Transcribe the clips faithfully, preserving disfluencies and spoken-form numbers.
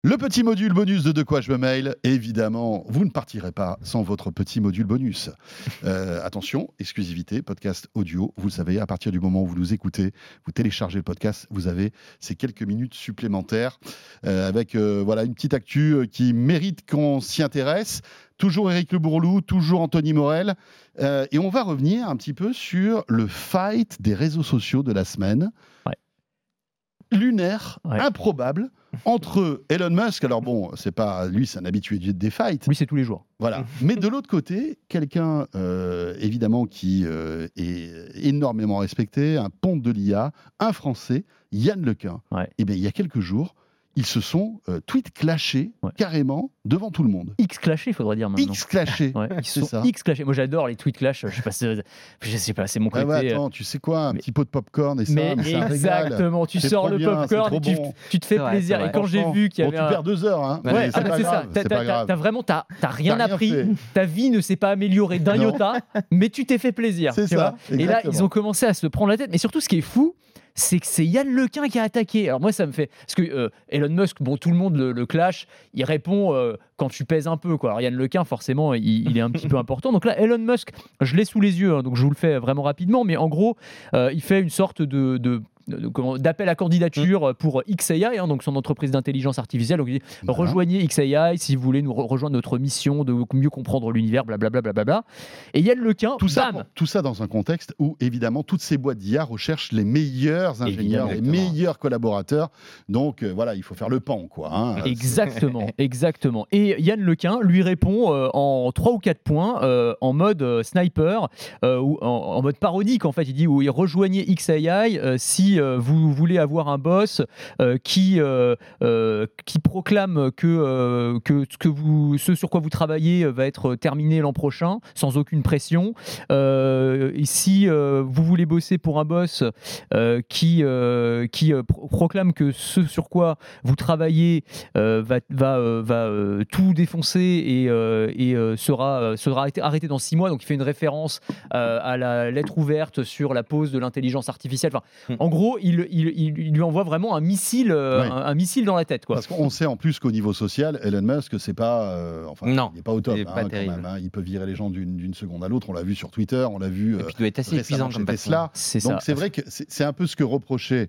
Le petit module bonus de De quoi je me mail, évidemment, vous ne partirez pas sans votre petit module bonus. Euh, attention, exclusivité, podcast audio, vous le savez, à partir du moment où vous nous écoutez, vous téléchargez le podcast, vous avez ces quelques minutes supplémentaires euh, avec euh, voilà, une petite actu euh, qui mérite qu'on s'y intéresse. Toujours Éric Le Bourlou, toujours Anthony Morel. Euh, et on va revenir un petit peu sur le fight des réseaux sociaux de la semaine. Ouais. Lunaire, Ouais. improbable, entre Elon Musk, alors bon, c'est pas lui, c'est un habitué des fights. Lui, c'est tous les jours. Voilà. Mais de l'autre côté, quelqu'un, euh, évidemment, qui euh, est énormément respecté, un ponte de l'I A, un Français, Yann Lequin. Ouais. Eh bien, il y a quelques jours, ils se sont euh, tweet clashés Ouais. carrément devant tout le monde. X clashé, il faudrait dire maintenant. X clashés. Ouais, ils C'est sont ça. X clashés. Moi, j'adore les tweets clash. Je sais pas, c'est, je sais pas, c'est mon Ah côté. ouais, attends, tu sais quoi, un mais- petit pot de popcorn et ça, mais mais c'est un régal. exactement, tu C'est sors trop le bien, c'est popcorn, trop et tu, bon. tu te fais C'est vrai, plaisir. c'est Et vrai. quand j'ai Franchement, vu qu'il y bon, avait tu un... perds deux heures, hein. Ouais, mais ah c'est bah, pas c'est grave, ça. T'as, c'est t'as- pas grave. t'as vraiment, t'as, t'as rien T'as rien appris. fait. Ta vie ne s'est pas améliorée d'un Non. iota, mais tu t'es fait plaisir. C'est tu ça, vois. Et là, exactement. ils ont commencé à se prendre la tête. Mais surtout, ce qui est fou, c'est que c'est Yann Lequin qui a attaqué. Alors moi, ça me fait... Parce que euh, Elon Musk, bon, tout le monde le, le clash, il répond euh, quand tu pèses un peu, quoi. Alors Yann Lequin, forcément, il, il est un petit peu important. Donc là, Elon Musk, je l'ai sous les yeux, hein, donc je vous le fais vraiment rapidement, mais en gros, euh, il fait une sorte de... de de- comment- d'appel à candidature pour X A I, hein, donc son entreprise d'intelligence artificielle. Donc il dit Voilà. rejoignez X A I si vous voulez nous re- rejoindre notre mission de mieux comprendre l'univers, blablabla. Bla, bla, bla, bla. Et Yann Lequin, Tout ça, bam, tout ça dans un contexte où, évidemment, toutes ces boîtes d'I A recherchent les meilleurs ingénieurs, les Évidemment. meilleurs collaborateurs. Donc, euh, voilà, il faut faire le pan, quoi. hein. Exactement, exactement. Et Yann Lequin lui répond euh, en trois ou quatre points, euh, en mode euh, sniper, euh, ou en, en mode parodique en fait. Il dit oui, rejoignez X A I euh, si euh, vous voulez avoir un boss euh, qui euh, euh, qui proclame que euh, que ce que vous ce sur quoi vous travaillez va être terminé l'an prochain sans aucune pression. Euh, et si euh, vous voulez bosser pour un boss euh, qui euh, qui euh, pro- proclame que ce sur quoi vous travaillez euh, va, va, euh, va euh, tout défoncer et, euh, et euh, sera, euh, sera arrêté, arrêté dans six mois. Donc il fait une référence euh, à la lettre ouverte sur la pause de l'intelligence artificielle. Enfin, Hmm. en gros, il, il, il, il lui envoie vraiment un missile, euh, Ouais. un, un missile dans la tête, quoi. Parce qu'on sait en plus qu'au niveau social, Elon Musk, c'est pas, euh, enfin, Non, il n'est pas au top, il est hein, pas quand terrible. même, hein. Il peut virer les gens d'une, d'une seconde à l'autre. On l'a vu sur Twitter, on l'a vu Et euh, puis il doit être assez récemment épuisant chez comme patron. Tesla. C'est Donc ça. c'est vrai que c'est, c'est un peu ce que reprochait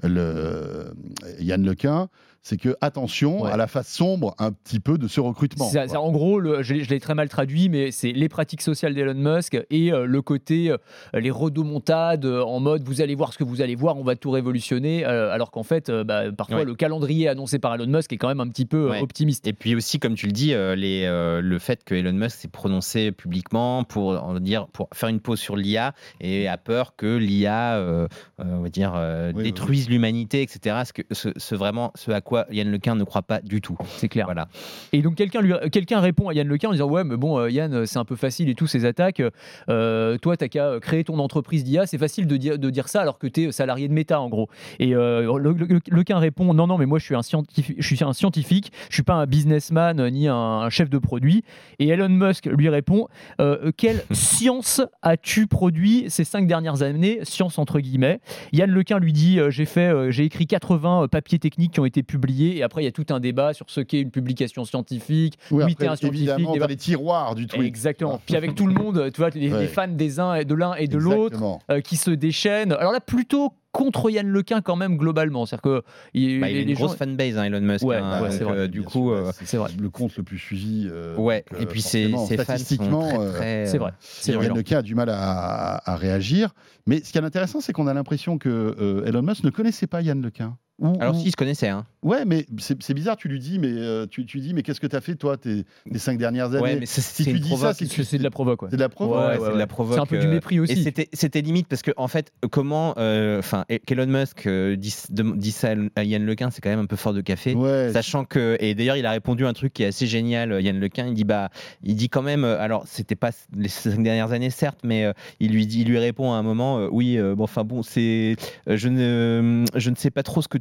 le Yann Lequin, c'est que attention Ouais. à la face sombre un petit peu de ce recrutement. C'est- quoi. c'est- en gros, le- je, l'ai- je l'ai très mal traduit, mais c'est les pratiques sociales d'Elon Musk et euh, le côté, euh, les rodomontades euh, en mode vous allez voir ce que vous allez voir, on va tout révolutionner, euh, alors qu'en fait, euh, bah, parfois Ouais. le calendrier annoncé par Elon Musk est quand même un petit peu euh, Ouais. optimiste. Et puis aussi, comme tu le dis, euh, les, euh, le fait que Elon Musk s'est prononcé publiquement pour, on va dire, pour faire une pause sur l'I A et a peur que l'I A euh, euh, on va dire, euh, Oui, détruise l'humanité, et cetera. Ce, que, ce, ce vraiment, ce à quoi Yann Lequin ne croit pas du tout. C'est clair. Voilà. Et donc quelqu'un lui, quelqu'un répond à Yann Lequin en disant ouais mais bon euh, Yann c'est un peu facile et tout ces attaques. Euh, toi t'as qu'à créer ton entreprise d'I A, c'est facile de dire de dire ça alors que t'es salarié de Meta en gros. Et euh, le, le- Lequin répond non non mais moi je suis un scientifique, je suis un scientifique, je suis pas un businessman euh, ni un, un chef de produit. Et Elon Musk lui répond euh, quelle science as-tu produit ces cinq dernières années, science entre guillemets. Yann Lequin lui dit euh, j'ai fait euh, j'ai écrit quatre-vingts papiers techniques qui ont été publiés et après il y a tout un débat sur ce qu'est une publication scientifique. Oui, oui, après, t'es un scientifique. évidemment, débat- dans les tiroirs du tweet. Exactement. Puis avec tout le monde, tu vois, les, Ouais. les fans des uns et de l'un et de l'autre Exactement. euh, qui se déchaînent. Alors là, plutôt contre Yann Lequin quand même globalement. C'est-à-dire que il, Bah, il les, a une les grosse gens. fanbase, hein, Elon Musk. Ouais, hein, ouais, donc, c'est vrai. euh, du Bien coup, sûr, euh, c'est, c'est vrai. le compte le plus suivi. euh, ouais. donc, Et euh, puis ses, forcément, ses fans sont statistiquement, très, euh, très, C'est vrai. C'est vrai. Yann Lequin a du mal à, à- à réagir. Mais ce qui est intéressant, c'est qu'on a l'impression que euh, Elon Musk ne connaissait pas Yann Lequin. Ou, Alors ou- si, ils se connaissaient. Hein. Ouais, mais c'est, c'est bizarre. Tu lui dis, mais euh, tu, tu dis, mais qu'est-ce que tu as fait toi tes, tes cinq dernières années Ouais, mais c'est, Si c'est tu une dis ça, provoque. c'est, C'est c'est de la provoque. Ouais. c'est de la preuve. Ouais, Ouais, ouais, c'est de ouais. la provoque. C'est un peu du euh, mépris aussi. Et c'était, c'était limite parce que en fait, comment, euh, enfin, qu'Elon Musk euh, dit, de- dit ça à Yann Lequin, c'est quand même un peu fort de café. Ouais, Sachant que, et d'ailleurs, il a répondu un truc qui est assez génial, Yann Lequin. Il dit, bah, il dit quand même, euh, alors, c'était pas les cinq dernières années, certes, mais euh, il lui dit, il lui répond à un moment, euh, oui, euh, bon, enfin bon, c'est, euh, je ne, je ne sais pas trop ce que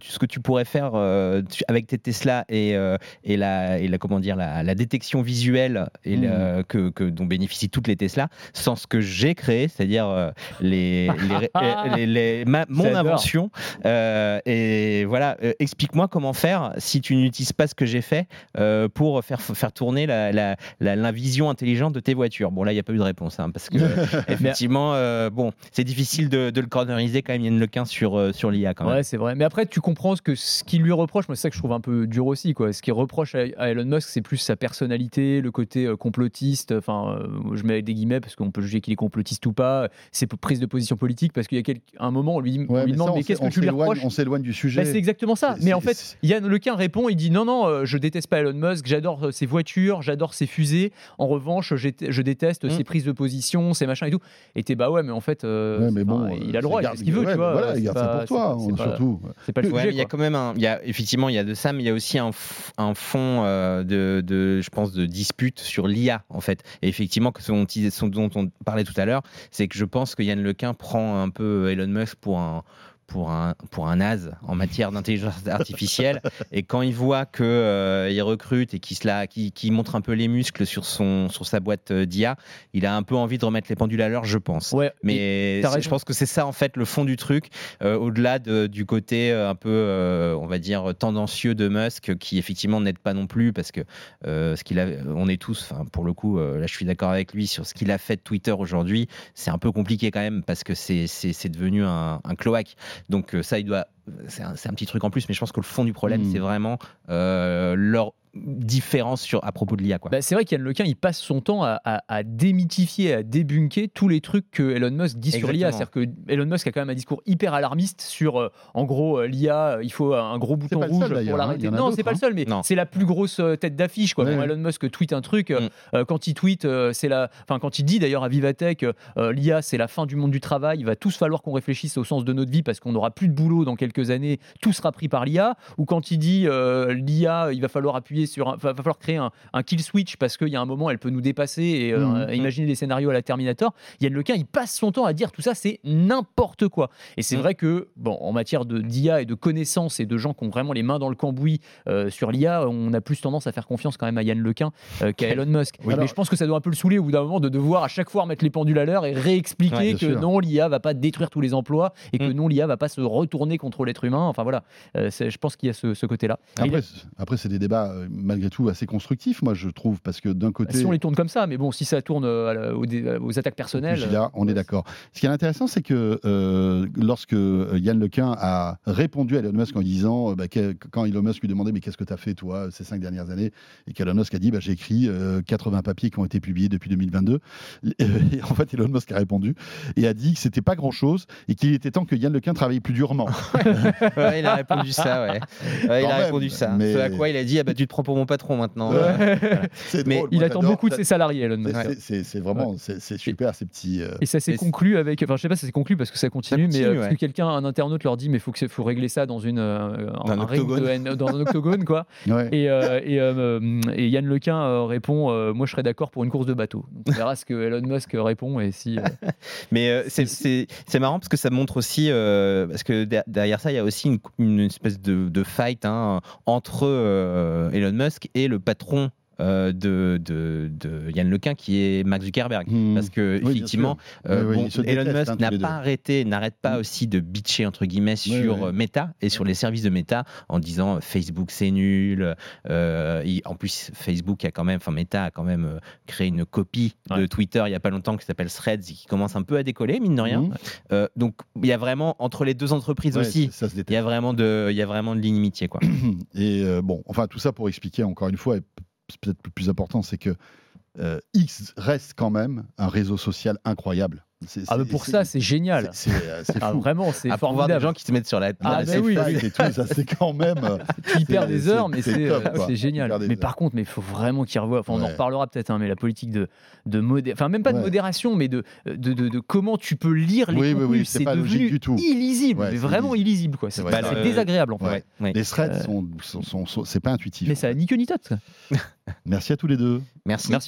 tu, ce que tu pourrais faire euh, tu, avec tes Tesla et, euh, et, la, et la, comment dire, la, la détection visuelle et mmh. la, que, que, dont bénéficient toutes les Tesla, sans ce que j'ai créé, c'est-à-dire euh, les, les, les, les, ma, mon J'adore. invention. Euh, et voilà, euh, explique-moi comment faire si tu n'utilises pas ce que j'ai fait euh, pour faire, faire tourner la, la, la, la vision intelligente de tes voitures. Bon, là, il n'y a pas eu de réponse, hein, parce que effectivement, euh, bon, c'est difficile de, de le corneriser quand même, Yann Lequin, sur, euh, sur l'I A quand même. Ouais, c'est vrai. Mais après, tu comprends ce que ce qu'il lui reproche. Moi, c'est ça que je trouve un peu dur aussi, quoi. Ce qu'il reproche à, à Elon Musk, c'est plus sa personnalité, le côté euh, complotiste. Enfin, euh, je mets des guillemets parce qu'on peut juger qu'il est complotiste ou pas. Ses prises de position politique, parce qu'il y a quel... un moment, on lui, ouais, on lui demande, mais, mais qu'est-ce que tu lui reproches ? On s'éloigne du sujet. Bah, c'est exactement ça. C'est, mais c'est, en fait, c'est... Yann Lequin répond, il dit non, non, euh, je déteste pas Elon Musk, j'adore ses voitures, j'adore ses fusées. En revanche, je déteste mmh. ses prises de position, ses machins et tout. Et t'es bah ouais, mais en fait, euh, ouais, mais bon, il a le droit, il fait ce qu'il veut, ouais, tu vois. Voilà, il garde ça pour toi, c'est pas, surtout. C'est pas le sujet. Ouais, il y a quand même un, il y a effectivement, il y a de ça, mais il y a aussi un, un fond euh, de, de, je pense, de dispute sur l'I A en fait. Et effectivement, ce dont, ce dont on parlait tout à l'heure, c'est que je pense que Yann Lequin prend un peu Elon Musk pour un pour un, pour un naze en matière d'intelligence artificielle. Et quand il voit qu'il euh, recrute et qu'il, se la, qu'il, qu'il montre un peu les muscles sur, son, sur sa boîte d'I A, il a un peu envie de remettre les pendules à l'heure, je pense. Ouais, mais je pense que c'est ça, en fait, le fond du truc, euh, au-delà de, du côté un peu, euh, on va dire, tendancieux de Musk, qui effectivement n'aide pas non plus, parce que euh, ce qu'il a, on est tous, pour le coup, euh, là je suis d'accord avec lui, sur ce qu'il a fait de Twitter aujourd'hui, c'est un peu compliqué quand même, parce que c'est, c'est, c'est devenu un, un cloaque. Donc ça, il doit, c'est un, c'est un petit truc en plus, mais je pense que le fond du problème, mmh. c'est vraiment euh, leur différence sur, à propos de l'I A, quoi. Bah, c'est vrai qu'Yann Lequin, il passe son temps à, à, à démythifier, à débunker tous les trucs que Elon Musk dit Exactement. Sur l'I A. C'est-à-dire que Elon Musk a quand même un discours hyper alarmiste sur, euh, en gros, euh, l'I A, il faut un gros bouton rouge seul, pour l'arrêter. Hein, non, c'est pas hein. le seul, mais non. c'est la plus grosse euh, tête d'affiche, quoi. Ouais. Quand Elon Musk tweet un truc, mm. euh, quand il tweet, euh, c'est la, enfin quand il dit d'ailleurs à Vivatech, euh, l'I A, c'est la fin du monde du travail. Il va tous falloir qu'on réfléchisse au sens de notre vie parce qu'on n'aura plus de boulot dans quelques années. Tout sera pris par l'I A. Ou quand il dit euh, l'I A, il va falloir appuyer sur, un, va, va falloir créer un, un kill switch parce qu'il y a un moment elle peut nous dépasser et euh, mmh. imaginer des scénarios à la Terminator. Yann Lequin, il passe son temps à dire tout ça, c'est n'importe quoi. Et c'est mmh. vrai que bon, en matière de d'I A et de connaissances et de gens qui ont vraiment les mains dans le cambouis euh, sur l'I A, on a plus tendance à faire confiance quand même à Yann Lequin euh, qu'à Elon Musk. Oui, mais alors... je pense que ça doit un peu le saouler au bout d'un moment de devoir à chaque fois remettre les pendules à l'heure et réexpliquer ouais, que sûr. non, l'I A va pas détruire tous les emplois et que mmh. non, l'I A va pas se retourner contre l'être humain. Enfin voilà, euh, je pense qu'il y a ce, ce côté-là. Après, a... après, c'est des débats euh, malgré tout assez constructifs, moi je trouve, parce que d'un côté... Si on les tourne comme ça, mais bon, si ça tourne euh, aux, aux attaques personnelles... Là, on euh, est d'accord. Ce qui est intéressant, c'est que euh, lorsque Yann Lequin a répondu à Elon Musk en disant, euh, bah, que, quand Elon Musk lui demandait, mais qu'est-ce que tu as fait, toi, ces cinq dernières années, et qu'Elon Musk a dit, bah, j'ai écrit euh, quatre-vingts papiers qui ont été publiés depuis deux mille vingt-deux. Et, et en fait, Elon Musk a répondu et a dit que c'était pas grand-chose et qu'il était temps que Yann Lequin travaille plus durement. Ouais, il a répondu ça, ouais. ouais il a même, répondu ça. Mais... Ce à quoi il a dit, ah bah, tu te prends pour mon patron maintenant. Ouais. Voilà. Mais drôle, il attend j'adore. beaucoup de ses salariés, Elon Musk. C'est, c'est, c'est vraiment, ouais. c'est, c'est super ces petits. Euh... Et ça s'est conclu avec, enfin je sais pas, si ça s'est conclu parce que ça continue, ça continue mais euh, ouais. parce que quelqu'un, un internaute leur dit, mais faut que faut régler ça dans une, euh, un, un ring de, dans un octogone quoi. Ouais. Et, euh, et, euh, et Yann Lequin euh, répond, euh, moi je serais d'accord pour une course de bateau. Donc, on verra ce que Elon Musk répond et si. Euh, mais euh, c'est, c'est, c'est marrant parce que ça montre aussi, euh, parce que derrière ça il y a aussi une, une espèce de, de fight hein, entre euh, Elon Musk et le patron. Euh, de, de, de Yann Lequin qui est Mark Zuckerberg mmh. parce que oui, effectivement euh, oui, oui, bon, Elon Musk hein, n'a pas arrêté n'arrête pas mmh. aussi de bitcher entre guillemets sur oui, oui. Meta et sur les services de Meta en disant Facebook c'est nul euh, il, en plus Facebook a quand même enfin Meta a quand même euh, créé une copie ouais. de Twitter il y a pas longtemps qui s'appelle Threads qui commence un peu à décoller mine de rien mmh. euh, donc il y a vraiment entre les deux entreprises ouais, aussi il y a vraiment de il y a vraiment de l'inimitié quoi. Et euh, bon enfin tout ça pour expliquer encore une fois peut-être le plus important, c'est que euh, X reste quand même un réseau social incroyable. C'est, ah mais pour c'est, ça c'est génial. C'est, c'est, c'est fou. Ah, vraiment c'est à formidable. Voir des gens qui se mettent sur la. Ah bah oui. Et tout, ça c'est quand même. Tu y perds des heures, mais c'est, top, c'est, c'est génial. Mais par contre, mais il faut vraiment qu'ils revoient. Enfin, on ouais. en reparlera peut-être, hein, mais la politique de de modé... enfin même pas de ouais. modération, mais de de, de de de comment tu peux lire les oui, contenus. Oui, oui, c'est, c'est pas devenu du tout. illisible, ouais, mais vraiment illisible, illisible quoi. C'est, c'est, c'est désagréable en fait. Ouais. Ouais. Les threads euh... sont, sont, sont, sont c'est pas intuitif. Mais ça a ni queue ni tête. Merci à tous les deux. Merci. Merci François.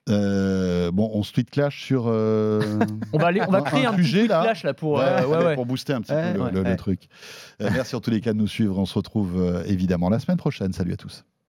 Euh, bon, on se tweet clash sur. Euh... On va, aller, on va créer un, un sujet là. Clash là pour, ouais, euh, ouais, ouais. pour booster un petit ouais, peu le, ouais, le, ouais. le truc. Euh, merci en tous les cas de nous suivre. On se retrouve euh, évidemment la semaine prochaine. Salut à tous.